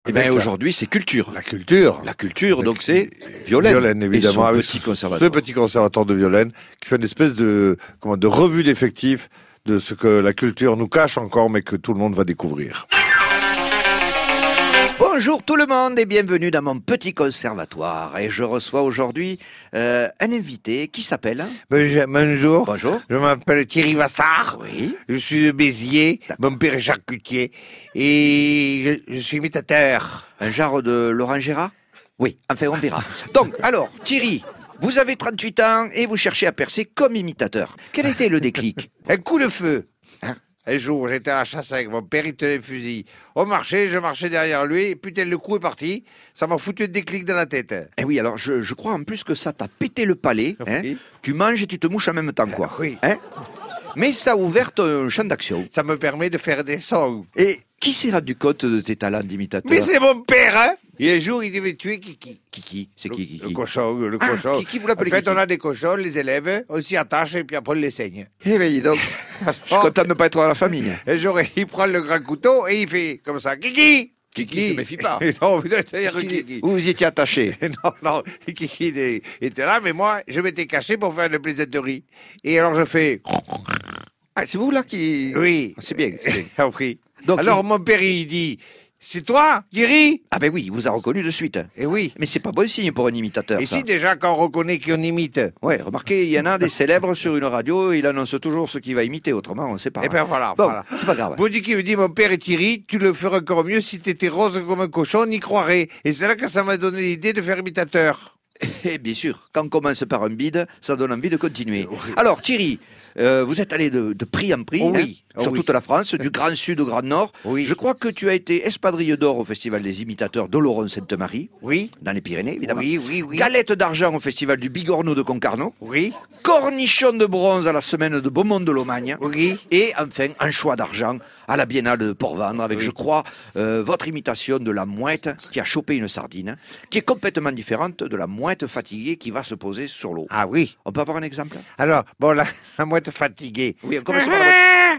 Eh bien, aujourd'hui, c'est culture. La culture. La culture, donc c'est Violaine. Violaine, évidemment. Et son avec petit conservatoire. Ce petit conservatoire de Violaine qui fait une espèce de revue d'effectifs de ce que la culture nous cache encore, mais que tout le monde va découvrir. Bonjour tout le monde et bienvenue dans mon petit conservatoire. Et je reçois aujourd'hui un invité qui s'appelle... Bonjour. Bonjour. Je m'appelle Thierry Vassard. Oui. Je suis de Béziers. Mon père est charcutier. Et je suis imitateur. Un genre de Laurent Gérard? Oui, enfin on verra. Donc, alors, Thierry, vous avez 38 ans et vous cherchez à percer comme imitateur. Quel était le déclic? Un coup de feu. Hein? Un jour, j'étais à la chasse avec mon père, il tenait le fusil. On marchait, je marchais derrière lui, et putain, le coup est parti. Ça m'a foutu un déclic dans la tête. Eh oui, alors je crois en plus que ça t'a pété le palais. Hein? Oui. Tu manges et tu te mouches en même temps, quoi. Oui. Hein? Mais ça a ouvert un champ d'action. Ça me permet de faire des sons. Et qui s'est rendu compte de tes talents d'imitateur? Mais c'est mon père, hein. Et un jour, il devait tuer Kiki. Kiki, c'est qui? Le cochon, le Ah, cochon. Kiki, vous l'appelez En fait, Kiki. on a des cochons, les élèves, on s'y attache et puis après on les saigne. Eh bien, dis donc, je suis content de ne pas être dans la famille. Un jour, il prend le grand couteau et il fait comme ça, Kiki. Kiki se méfie pas. Non, putain, c'est-à-dire Kiki. Vous vous étiez attaché. Non, Kiki était là, mais moi, je m'étais caché pour faire une plaisanterie. Et alors, je fais... Ah, c'est vous là qui... Oui. C'est bien, c'est bien. Compris. Donc, Alors, mon père, il dit, c'est toi, Thierry? Ah ben oui, il vous a reconnu de suite. Eh oui. Mais c'est pas bon signe pour un imitateur, Et ça. si déjà, quand on reconnaît qu'on imite? Ouais, remarquez, il y en a des célèbres sur une radio, il annonce toujours ce qu'il va imiter, autrement on sait pas. Eh ben voilà, Bon, voilà. c'est pas grave. Baudy qui me dit, mon père est Thierry, tu le ferais encore mieux si t'étais rose comme un cochon, on y croirait. Et c'est là que ça m'a donné l'idée de faire imitateur. Et bien sûr, quand on commence par un bide, ça donne envie de continuer. Alors Thierry, vous êtes allé de prix en prix, Oh oui, hein, sur oui. toute la France, du Grand Sud au Grand Nord. Oui. Je crois que tu as été espadrille d'or au Festival des imitateurs d'Oloron-Sainte-Marie, Oui, dans les Pyrénées évidemment. oui. Galette d'argent au Festival du Bigorneau de Concarneau. Oui, Cornichon de bronze à la semaine de Beaumont de Lomagne. oui. Et enfin, un choix d'argent à la Biennale de Port-Vendre avec, Oui. je crois, votre imitation de la mouette qui a chopé une sardine, qui est complètement différente de la mouette fatiguée qui va se poser sur l'eau. Ah oui. On peut avoir un exemple? Alors, bon, la mouette fatiguée. Oui, on commence par la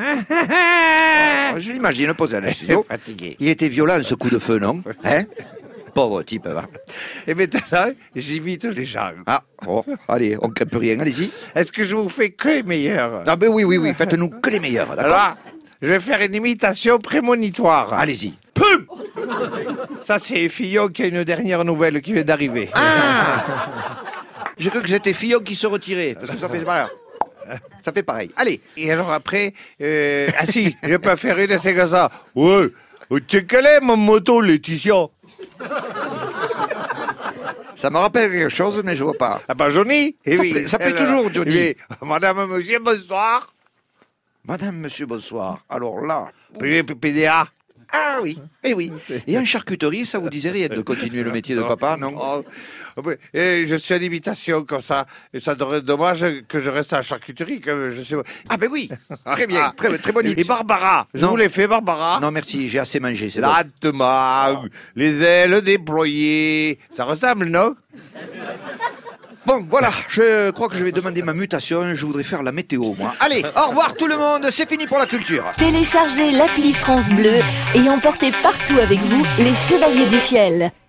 mouette. Je l'imagine poser à studio. Fatiguée. Il était violent ce coup de feu, non? Hein? Pauvre type, va. Et maintenant, j'imite les gens. Ah, oh, allez, on ne crève rien, allez-y. Est-ce que je vous fais que les meilleurs? Ah ben oui, faites-nous que les meilleurs, d'accord? Alors, je vais faire une imitation prémonitoire. Allez-y. Pum! Ça, c'est Fillon qui a une dernière nouvelle qui vient d'arriver. Ah! J'ai cru que c'était Fillon qui se retirait, parce que ça fait pareil. Ça fait pareil. Allez. Et alors après, ah si, je peux faire une, c'est comme ça. Ouais, tu sais quelle est mon moto, Laetitia? Ça me rappelle quelque chose, mais je vois pas. Ah bah Johnny? Eh Ça oui. plaît- ça plaît Alors, toujours, Johnny. oui. Madame, monsieur, bonsoir. Madame, monsieur, bonsoir. Alors là... PDA. Ah oui, eh oui. Et en charcuterie, ça vous disait rien de continuer le métier de papa, non? Oh, oui. Et je suis à l'imitation comme ça. Et ça serait dommage que je reste à la charcuterie. Que je suis... Ah ben oui, très bien, très bonne Et idée. Barbara, je Non. vous l'ai fait, Barbara. Non merci, j'ai assez mangé, c'est bon. Lentement, les ailes déployées. Ça ressemble, non? Bon, voilà, je crois que je vais demander ma mutation, je voudrais faire la météo, moi. Allez, au revoir tout le monde, c'est fini pour la culture. Téléchargez l'appli France Bleu et emportez partout avec vous les Chevaliers du Fiel.